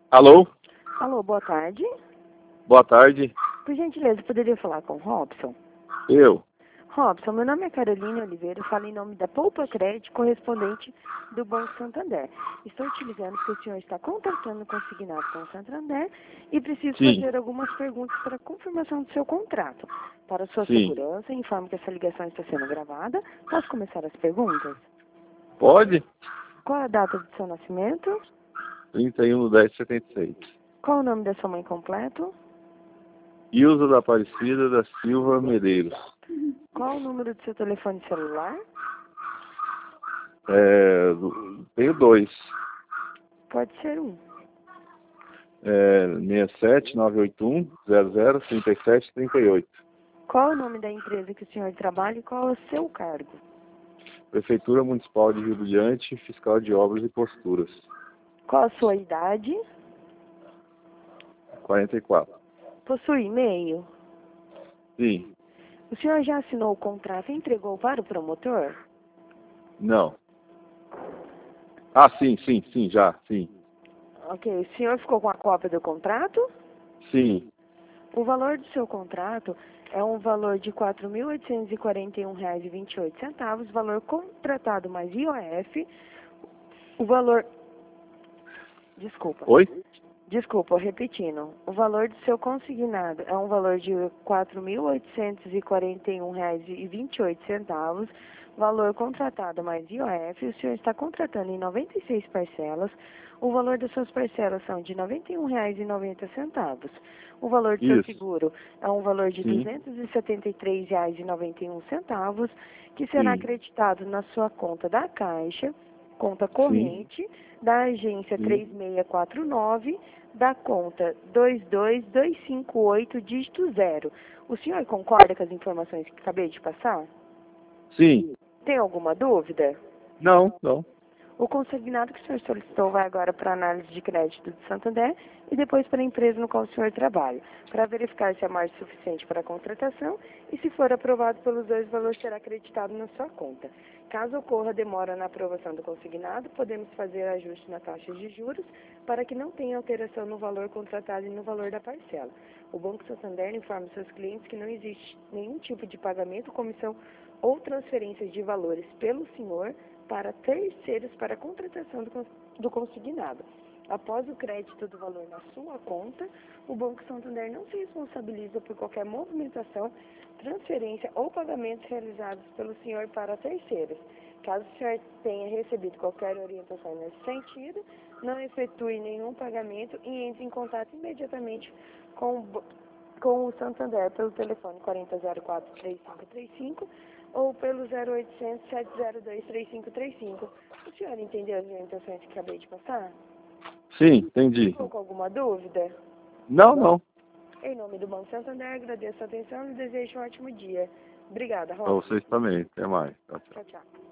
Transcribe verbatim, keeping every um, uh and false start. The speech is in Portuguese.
Alô? Alô, boa tarde. Boa tarde. Por gentileza, poderia falar com o Robson? Eu. Robson, meu nome é Carolina Oliveira, eu falo em nome da Poupa Crédito, correspondente do Banco Santander. Estou te ligando porque o senhor está contratando consignado com o Santander e preciso Sim. fazer algumas perguntas para confirmação do seu contrato. Para sua Sim. segurança, informo que essa ligação está sendo gravada. Posso começar as perguntas? Pode? Qual é a data do seu nascimento? trinta e um de dez de setenta e seis. Qual o nome da sua mãe completo? Ilza da Aparecida da Silva Medeiros. Qual o número do seu telefone celular? É, do- tenho dois. Pode ser um. É, seis sete nove oito um zero zero três sete três oito. Qual o nome da empresa que o senhor trabalha e qual é o seu cargo? Prefeitura Municipal de Rio Brilhante, Fiscal de Obras e Posturas. Qual a sua idade? quarenta e quatro. Possui e-mail? Sim. O senhor já assinou o contrato e entregou para o promotor? Não. Ah, sim, sim, sim, já, sim. Ok. O senhor ficou com a cópia do contrato? Sim. O valor do seu contrato é um valor de quatro mil oitocentos e quarenta e um reais e vinte e oito centavos, valor contratado mais I O F. O valor... Desculpa. Oi? Desculpa, repetindo. O valor do seu consignado é um valor de quatro mil oitocentos e quarenta e um reais e vinte e oito centavos, valor contratado mais I O F. O senhor está contratando em noventa e seis parcelas. O valor das suas parcelas são de noventa e um reais e noventa centavos. O valor do seu Isso. seguro é um valor de Sim. duzentos e setenta e três reais e noventa e um centavos, que será Sim. acreditado na sua conta da Caixa, conta Sim. corrente, da agência Sim. três seis quatro nove, da conta dois dois dois cinco oito, dígito zero. O senhor concorda com as informações que acabei de passar? Sim. Tem alguma dúvida? Não, não. O consignado que o senhor solicitou vai agora para a análise de crédito do Santander e depois para a empresa no qual o senhor trabalha, para verificar se é margem suficiente para a contratação e, se for aprovado pelos dois, o valor será acreditado na sua conta. Caso ocorra demora na aprovação do consignado, podemos fazer ajuste na taxa de juros para que não tenha alteração no valor contratado e no valor da parcela. O Banco Santander informa seus clientes que não existe nenhum tipo de pagamento, comissão ou transferência de valores pelo senhor para terceiros para a contratação do, cons- do consignado. Após o crédito do valor na sua conta, o Banco Santander não se responsabiliza por qualquer movimentação, transferência ou pagamentos realizados pelo senhor para terceiros. Caso o senhor tenha recebido qualquer orientação nesse sentido, não efetue nenhum pagamento e entre em contato imediatamente com o, ba- com o Santander pelo telefone quarenta zero quatro, três cinco três cinco ou pelo zero oitocentos, sete zero dois, três cinco três cinco. O senhor entendeu as orientações que acabei de passar? Sim, entendi. Ficou com alguma dúvida? Não, não. Em nome do Banco Santander, agradeço a atenção e desejo um ótimo dia. Obrigada, Para Robson. vocês também. Até mais. Tchau, tchau. Tchau, tchau.